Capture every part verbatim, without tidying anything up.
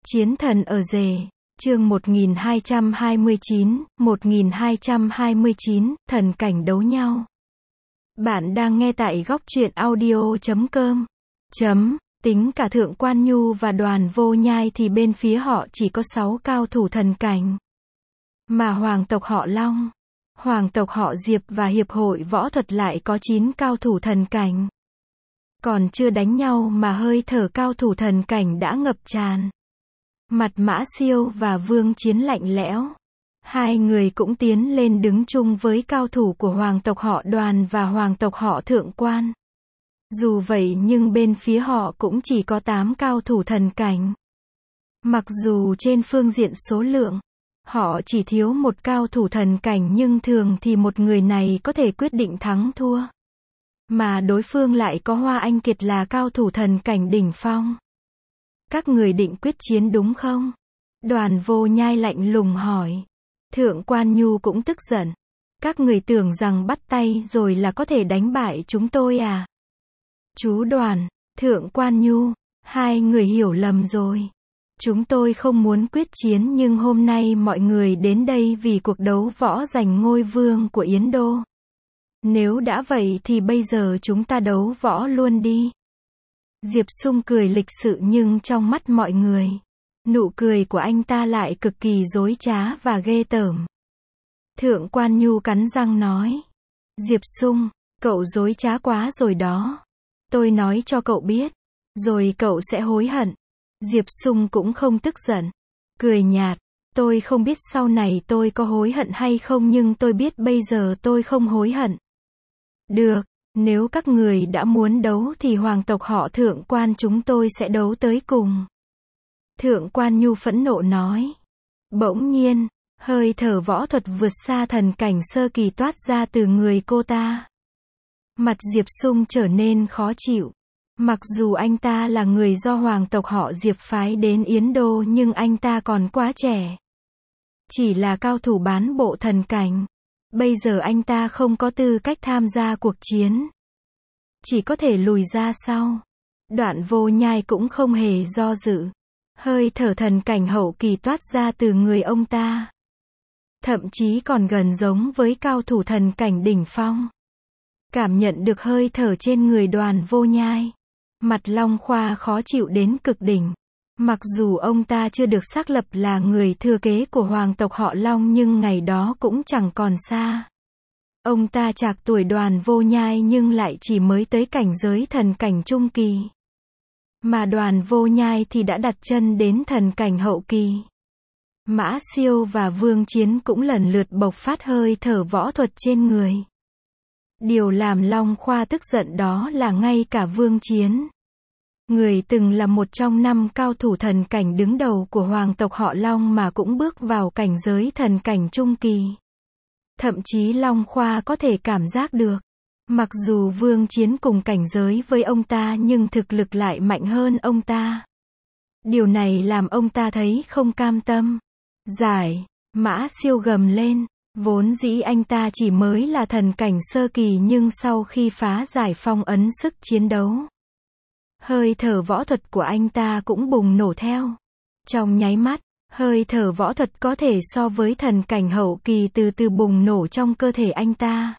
Chiến thần ở rể, chương một nghìn hai trăm hai mươi chín, một nghìn hai trăm hai mươi chín, thần cảnh đấu nhau. Bạn đang nghe tại góc truyện audio chấm com. Chấm, tính cả Thượng Quan Nhu và Đoàn Vô Nhai thì bên phía họ chỉ có sáu cao thủ thần cảnh. Mà hoàng tộc họ Long, hoàng tộc họ Diệp và hiệp hội võ thuật lại có chín cao thủ thần cảnh. Còn chưa đánh nhau mà hơi thở cao thủ thần cảnh đã ngập tràn. Mặt Mã Siêu và Vương Chiến lạnh lẽo. Hai người cũng tiến lên đứng chung với cao thủ của hoàng tộc họ Đoàn và hoàng tộc họ Thượng Quan. Dù vậy nhưng bên phía họ cũng chỉ có tám cao thủ thần cảnh. Mặc dù trên phương diện số lượng, họ chỉ thiếu một cao thủ thần cảnh nhưng thường thì một người này có thể quyết định thắng thua. Mà đối phương lại có Hoa Anh Kiệt là cao thủ thần cảnh đỉnh phong. Các người định quyết chiến đúng không? Đoàn Vô Nhai lạnh lùng hỏi. Thượng Quan Nhu cũng tức giận. Các người tưởng rằng bắt tay rồi là có thể đánh bại chúng tôi à? Chú Đoàn, Thượng Quan Nhu, hai người hiểu lầm rồi. Chúng tôi không muốn quyết chiến nhưng hôm nay mọi người đến đây vì cuộc đấu võ giành ngôi vương của Yến Đô. Nếu đã vậy thì bây giờ chúng ta đấu võ luôn đi. Diệp Sung cười lịch sự nhưng trong mắt mọi người, nụ cười của anh ta lại cực kỳ dối trá và ghê tởm. Thượng Quan Nhu cắn răng nói. Diệp Sung, cậu dối trá quá rồi đó. Tôi nói cho cậu biết, rồi cậu sẽ hối hận. Diệp Sung cũng không tức giận, cười nhạt. Tôi không biết sau này tôi có hối hận hay không nhưng tôi biết bây giờ tôi không hối hận. Được, nếu các người đã muốn đấu thì hoàng tộc họ Thượng Quan chúng tôi sẽ đấu tới cùng. Thượng Quan Nhu phẫn nộ nói. Bỗng nhiên, hơi thở võ thuật vượt xa thần cảnh sơ kỳ toát ra từ người cô ta. Mặt Diệp Sung trở nên khó chịu. Mặc dù anh ta là người do hoàng tộc họ Diệp phái đến Yến Đô nhưng anh ta còn quá trẻ. Chỉ là cao thủ bán bộ thần cảnh. Bây giờ anh ta không có tư cách tham gia cuộc chiến. Chỉ có thể lùi ra sau. Đoạn Vô Nhai cũng không hề do dự. Hơi thở thần cảnh hậu kỳ toát ra từ người ông ta. Thậm chí còn gần giống với cao thủ thần cảnh đỉnh phong. Cảm nhận được hơi thở trên người Đoàn Vô Nhai. Mặt Long Khoa khó chịu đến cực đỉnh. Mặc dù ông ta chưa được xác lập là người thừa kế của hoàng tộc họ Long nhưng ngày đó cũng chẳng còn xa. Ông ta trạc tuổi Đoàn Vô Nhai nhưng lại chỉ mới tới cảnh giới thần cảnh trung kỳ. Mà Đoàn Vô Nhai thì đã đặt chân đến thần cảnh hậu kỳ. Mã Siêu và Vương Chiến cũng lần lượt bộc phát hơi thở võ thuật trên người. Điều làm Long Khoa tức giận đó là ngay cả Vương Chiến, người từng là một trong năm cao thủ thần cảnh đứng đầu của hoàng tộc họ Long mà cũng bước vào cảnh giới thần cảnh trung kỳ. Thậm chí Long Khoa có thể cảm giác được, mặc dù Vương Chiến cùng cảnh giới với ông ta nhưng thực lực lại mạnh hơn ông ta. Điều này làm ông ta thấy không cam tâm. Giải, Mã Siêu gầm lên, vốn dĩ anh ta chỉ mới là thần cảnh sơ kỳ nhưng sau khi phá giải phong ấn sức chiến đấu, hơi thở võ thuật của anh ta cũng bùng nổ theo. Trong nháy mắt, hơi thở võ thuật có thể so với thần cảnh hậu kỳ từ từ bùng nổ trong cơ thể anh ta.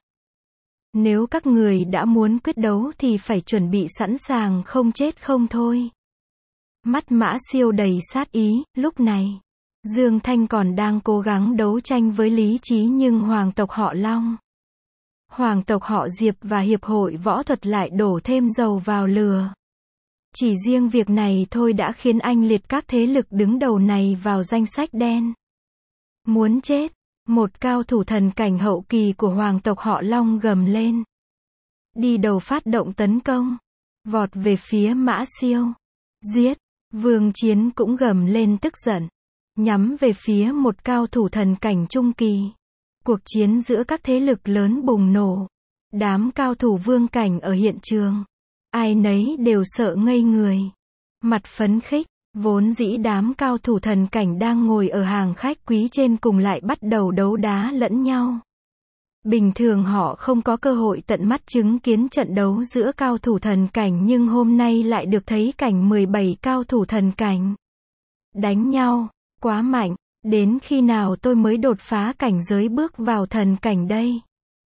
Nếu các người đã muốn quyết đấu thì phải chuẩn bị sẵn sàng không chết không thôi. Mắt Mã Siêu đầy sát ý, lúc này, Dương Thanh còn đang cố gắng đấu tranh với lý trí nhưng hoàng tộc họ Long, hoàng tộc họ Diệp và hiệp hội võ thuật lại đổ thêm dầu vào lửa. Chỉ riêng việc này thôi đã khiến anh liệt các thế lực đứng đầu này vào danh sách đen. Muốn chết, một cao thủ thần cảnh hậu kỳ của hoàng tộc họ Long gầm lên. Đi đầu phát động tấn công, vọt về phía Mã Siêu. Giết, Vương Chiến cũng gầm lên tức giận, nhắm về phía một cao thủ thần cảnh trung kỳ. Cuộc chiến giữa các thế lực lớn bùng nổ. Đám cao thủ vương cảnh ở hiện trường, ai nấy đều sợ ngây người. Mặt phấn khích, vốn dĩ đám cao thủ thần cảnh đang ngồi ở hàng khách quý trên cùng lại bắt đầu đấu đá lẫn nhau. Bình thường họ không có cơ hội tận mắt chứng kiến trận đấu giữa cao thủ thần cảnh nhưng hôm nay lại được thấy cảnh mười bảy cao thủ thần cảnh. Đánh nhau, quá mạnh, đến khi nào tôi mới đột phá cảnh giới bước vào thần cảnh đây?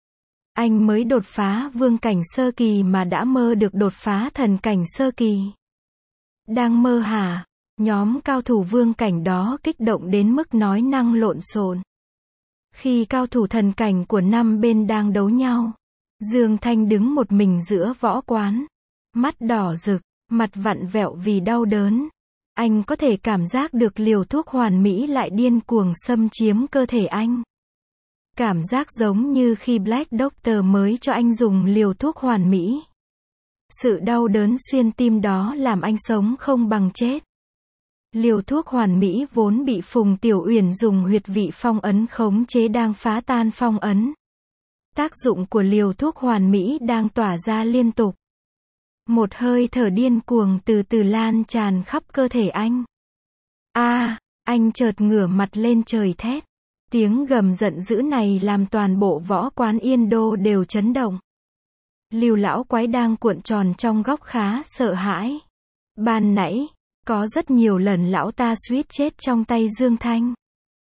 Anh mới đột phá vương cảnh sơ kỳ mà đã mơ được đột phá thần cảnh sơ kỳ. Đang mơ hả? Nhóm cao thủ vương cảnh đó kích động đến mức nói năng lộn xộn. Khi cao thủ thần cảnh của năm bên đang đấu nhau, Dương Thanh đứng một mình giữa võ quán. Mắt đỏ rực, mặt vặn vẹo vì đau đớn. Anh có thể cảm giác được liều thuốc hoàn mỹ lại điên cuồng xâm chiếm cơ thể anh. Cảm giác giống như khi Black Doctor mới cho anh dùng liều thuốc hoàn mỹ. Sự đau đớn xuyên tim đó làm anh sống không bằng chết. Liều thuốc hoàn mỹ vốn bị Phùng Tiểu Uyển dùng huyệt vị phong ấn khống chế đang phá tan phong ấn. Tác dụng của liều thuốc hoàn mỹ đang tỏa ra liên tục. Một hơi thở điên cuồng từ từ lan tràn khắp cơ thể anh. A, à, anh chợt ngửa mặt lên trời thét. Tiếng gầm giận dữ này làm toàn bộ võ quán Yên Đô đều chấn động. Lưu lão quái đang cuộn tròn trong góc khá sợ hãi. Ban nãy, có rất nhiều lần lão ta suýt chết trong tay Dương Thanh.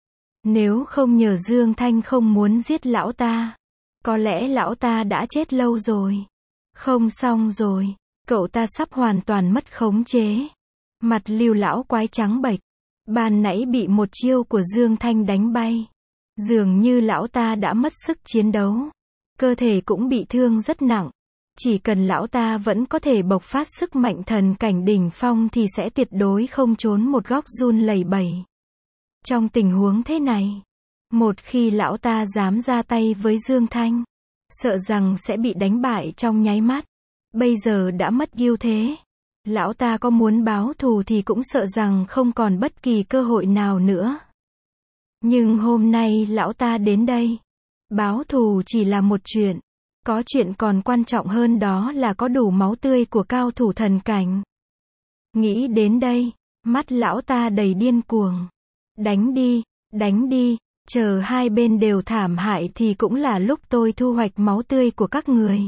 Nếu không nhờ Dương Thanh không muốn giết lão ta, có lẽ lão ta đã chết lâu rồi. Không xong rồi, cậu ta sắp hoàn toàn mất khống chế. Mặt Lưu lão quái trắng bệch. Ban nãy bị một chiêu của Dương Thanh đánh bay. Dường như lão ta đã mất sức chiến đấu. Cơ thể cũng bị thương rất nặng. Chỉ cần lão ta vẫn có thể bộc phát sức mạnh thần cảnh đỉnh phong thì sẽ tuyệt đối không trốn một góc run lẩy bẩy. Trong tình huống thế này, một khi lão ta dám ra tay với Dương Thanh, sợ rằng sẽ bị đánh bại trong nháy mắt. Bây giờ đã mất ưu thế. Lão ta có muốn báo thù thì cũng sợ rằng không còn bất kỳ cơ hội nào nữa. Nhưng hôm nay lão ta đến đây. Báo thù chỉ là một chuyện. Có chuyện còn quan trọng hơn đó là có đủ máu tươi của cao thủ thần cảnh. Nghĩ đến đây, mắt lão ta đầy điên cuồng. Đánh đi, đánh đi, chờ hai bên đều thảm hại thì cũng là lúc tôi thu hoạch máu tươi của các người.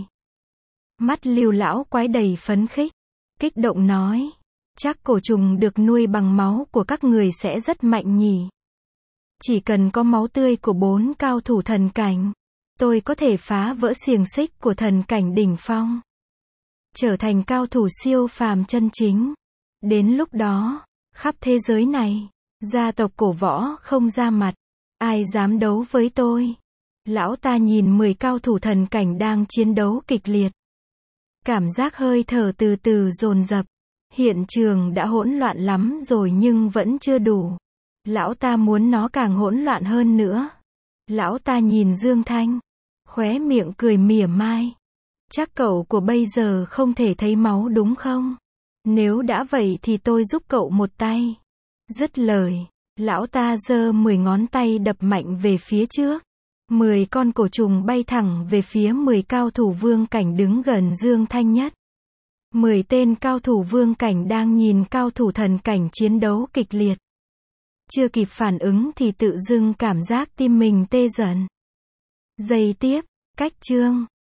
Mắt Lưu lão quái đầy phấn khích, kích động nói, chắc cổ trùng được nuôi bằng máu của các người sẽ rất mạnh nhỉ. Chỉ cần có máu tươi của bốn cao thủ thần cảnh, tôi có thể phá vỡ xiềng xích của thần cảnh đỉnh phong, trở thành cao thủ siêu phàm chân chính. Đến lúc đó, khắp thế giới này, gia tộc cổ võ không ra mặt, ai dám đấu với tôi. Lão ta nhìn mười cao thủ thần cảnh đang chiến đấu kịch liệt. Cảm giác hơi thở từ từ dồn dập. Hiện trường đã hỗn loạn lắm rồi nhưng vẫn chưa đủ. Lão ta muốn nó càng hỗn loạn hơn nữa. Lão ta nhìn Dương Thanh, khóe miệng cười mỉa mai. Chắc cậu của bây giờ không thể thấy máu đúng không? Nếu đã vậy thì tôi giúp cậu một tay. Dứt lời, lão ta giơ mười ngón tay đập mạnh về phía trước. Mười con cổ trùng bay thẳng về phía mười cao thủ vương cảnh đứng gần Dương Thanh nhất. Mười tên cao thủ vương cảnh đang nhìn cao thủ thần cảnh chiến đấu kịch liệt. Chưa kịp phản ứng thì tự dưng cảm giác tim mình tê dần. Giây tiếp, cách chương.